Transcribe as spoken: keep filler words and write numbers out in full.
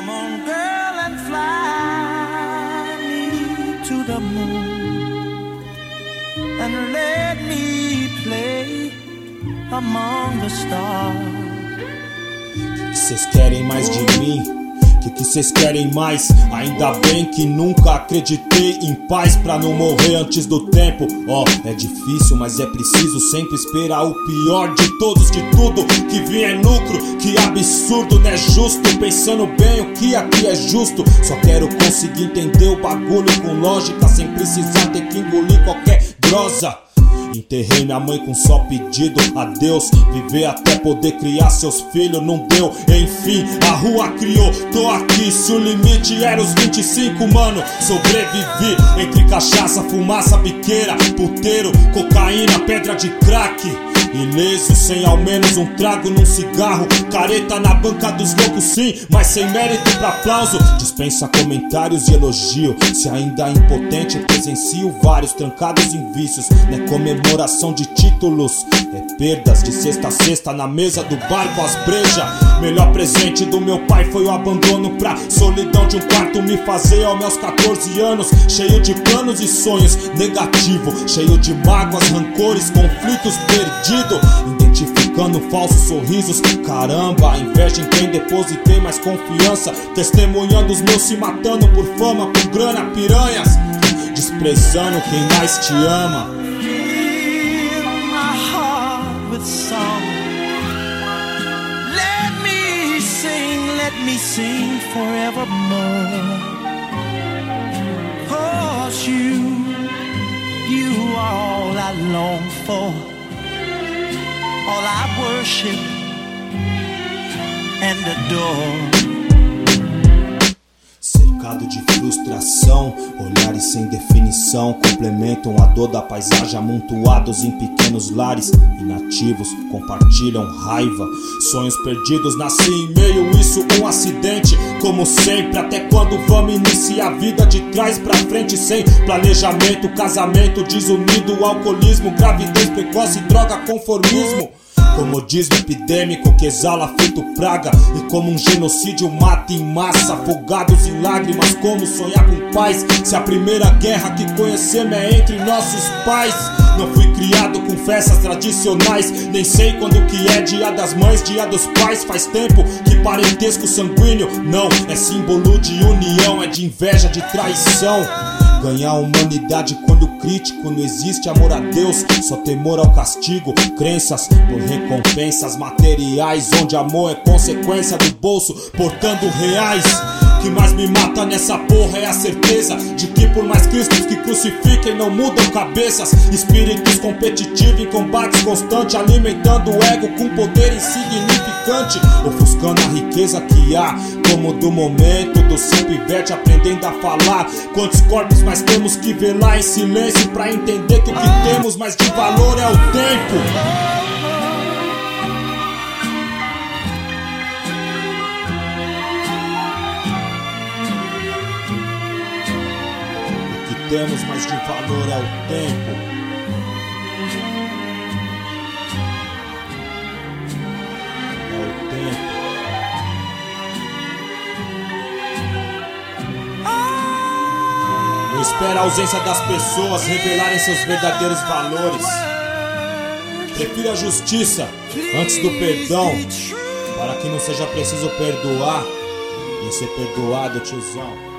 Come on, girl, and fly me to the moon, and let me play among the stars. Que cês querem mais de mim? Que que cês querem mais? Ainda bem que nunca acreditei em paz pra não morrer antes do tempo. Ó, oh, é difícil, mas é preciso sempre esperar o pior de todos, de tudo que vier lucro. Que absurdo, não é justo, pensando bem o que aqui é justo. Só quero conseguir entender o bagulho com lógica, sem precisar ter que engolir qualquer grosa. Enterrei minha mãe com só pedido a Deus, viver até poder criar seus filhos, não deu. Enfim, a rua criou, tô aqui. Se o limite era os vinte e cinco, mano, sobrevivi. Entre cachaça, fumaça, biqueira, puteiro, cocaína, pedra de crack. Ileso, sem ao menos um trago num cigarro. Careta na banca dos loucos sim, mas sem mérito pra aplauso. Dispensa comentários e elogio. Se ainda impotente, presencio vários trancados em vícios. Não é comemoração de títulos, é perdas de sexta a sexta na mesa do bar com as brejas. Melhor presente do meu pai foi o abandono pra solidão de um quarto me fazer aos meus catorze anos. Cheio de planos e sonhos, negativo, cheio de mágoas, rancores, conflitos perdidos. Identificando falsos sorrisos, caramba, a inveja em quem depositei mais confiança. Testemunhando os meus se matando por fama, por grana, piranhas, desprezando quem mais te ama. Fill my heart with song. Let me sing, let me sing forevermore. 'Cause you, you are all I long for, all I worship and adore. Cercado de frustração, olhares sem definição complementam a dor da paisagem, amontoados em pequenos lares. Inativos compartilham raiva, sonhos perdidos nascem em meio isso um acidente. Como sempre, até quando vamos iniciar a vida de trás pra frente, sem planejamento, casamento desunido, alcoolismo, gravidez precoce, droga, conformismo. Comodismo epidêmico que exala feito praga, e como um genocídio mata em massa, afogados em lágrimas. Como sonhar com paz se a primeira guerra que conhecemos é entre nossos pais? Não fui criado com festas tradicionais, nem sei quando que é dia das mães, dia dos pais. Faz tempo que parentesco sanguíneo não é símbolo de união, é de inveja, de traição. Ganhar humanidade quando crítico, não existe amor a Deus, só temor ao castigo. Crenças por recompensas materiais, onde amor é consequência do bolso, portando reais. O que mais me mata nessa porra é a certeza de que por mais cristos que crucifiquem não mudam cabeças. Espíritos competitivos em combates constantes, alimentando o ego com poder insignificante, ofuscando a riqueza que há, como do momento do seu pivete aprendendo a falar. Quantos corpos mais temos que velar em silêncio pra entender que o que temos mais de valor é o tempo. Temos mais de valor é o tempo. É o tempo. Não espera a ausência das pessoas revelarem seus verdadeiros valores. Prefira a justiça antes do perdão, para que não seja preciso perdoar e ser perdoado, tiozão.